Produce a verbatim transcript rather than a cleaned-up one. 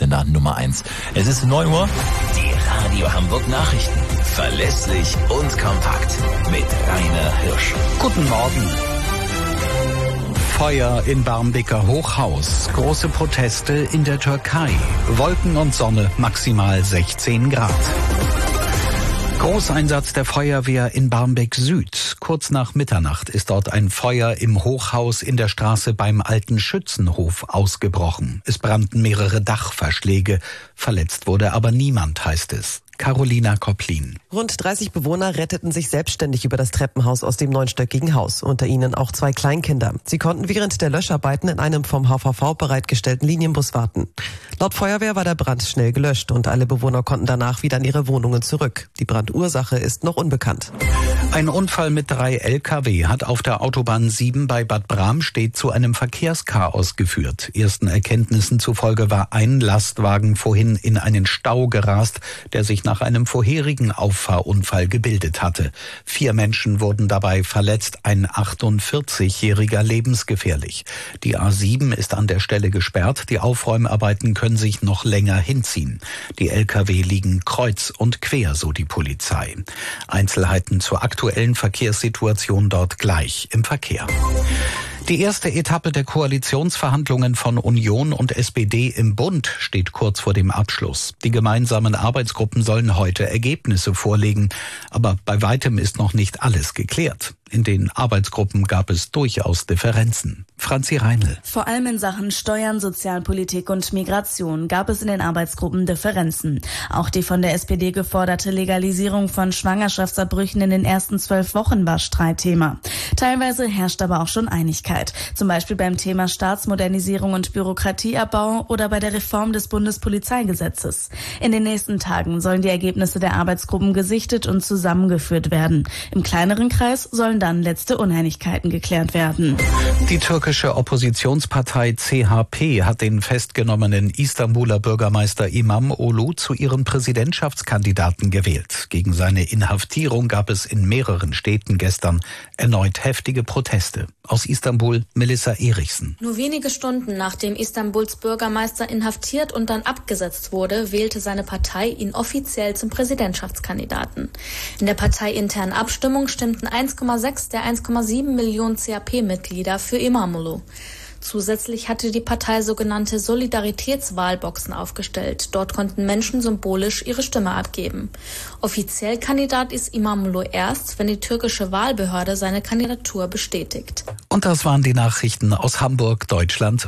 Terminkalender Nummer eins. Es ist neun Uhr. Die Radio Hamburg Nachrichten. Verlässlich und kompakt. Mit Rainer Hirsch. Guten Morgen. Feuer in Barmbeker Hochhaus. Große Proteste in der Türkei. Wolken und Sonne, maximal sechzehn Grad. Großeinsatz der Feuerwehr in Barmbek Süd. Kurz nach Mitternacht ist dort ein Feuer im Hochhaus in der Straße beim Alten Schützenhof ausgebrochen. Es brannten mehrere Dachverschläge. Verletzt wurde aber niemand, heißt es. Carolina Kopplin. Rund dreißig Bewohner retteten sich selbstständig über das Treppenhaus aus dem neunstöckigen Haus. Unter ihnen auch zwei Kleinkinder. Sie konnten während der Löscharbeiten in einem vom H V V bereitgestellten Linienbus warten. Laut Feuerwehr war der Brand schnell gelöscht und alle Bewohner konnten danach wieder in ihre Wohnungen zurück. Die Brandursache ist noch unbekannt. Ein Unfall mit drei L K W hat auf der Autobahn sieben bei Bad Bramstedt zu einem Verkehrschaos geführt. Ersten Erkenntnissen zufolge war ein Lastwagen vorhin in einen Stau gerast, der sich nach einem vorherigen Auffahrunfall gebildet hatte. Vier Menschen wurden dabei verletzt, ein achtundvierzigjähriger lebensgefährlich. Die A sieben ist an der Stelle gesperrt, die Aufräumarbeiten können sich noch länger hinziehen. Die L K W liegen kreuz und quer, so die Polizei. Einzelheiten zur aktuellen Verkehrssituation dort gleich im Verkehr. Die erste Etappe der Koalitionsverhandlungen von Union und S P D im Bund steht kurz vor dem Abschluss. Die gemeinsamen Arbeitsgruppen sollen heute Ergebnisse vorlegen. Aber bei weitem ist noch nicht alles geklärt. In den Arbeitsgruppen gab es durchaus Differenzen. Franzi Reinl. Vor allem in Sachen Steuern, Sozialpolitik und Migration gab es in den Arbeitsgruppen Differenzen. Auch die von der S P D geforderte Legalisierung von Schwangerschaftsabbrüchen in den ersten zwölf Wochen war Streitthema. Teilweise herrscht aber auch schon Einigkeit. Zum Beispiel beim Thema Staatsmodernisierung und Bürokratieabbau oder bei der Reform des Bundespolizeigesetzes. In den nächsten Tagen sollen die Ergebnisse der Arbeitsgruppen gesichtet und zusammengeführt werden. Im kleineren Kreis sollen dann letzte Uneinigkeiten geklärt werden. Die türkische Oppositionspartei C H P hat den festgenommenen Istanbuler Bürgermeister İmamoğlu zu ihrem Präsidentschaftskandidaten gewählt. Gegen seine Inhaftierung gab es in mehreren Städten gestern erneut heftige Proteste. Aus Istanbul Melissa Erichsen. Nur wenige Stunden nachdem Istanbuls Bürgermeister inhaftiert und dann abgesetzt wurde, wählte seine Partei ihn offiziell zum Präsidentschaftskandidaten. In der parteiinternen Abstimmung stimmten eins Komma sechs der eins Komma sieben Millionen C H P-Mitglieder für İmamoğlu. Zusätzlich hatte die Partei sogenannte Solidaritätswahlboxen aufgestellt. Dort konnten Menschen symbolisch ihre Stimme abgeben. Offiziell Kandidat ist İmamoğlu erst, wenn die türkische Wahlbehörde seine Kandidatur bestätigt. Und das waren die Nachrichten aus Hamburg, Deutschland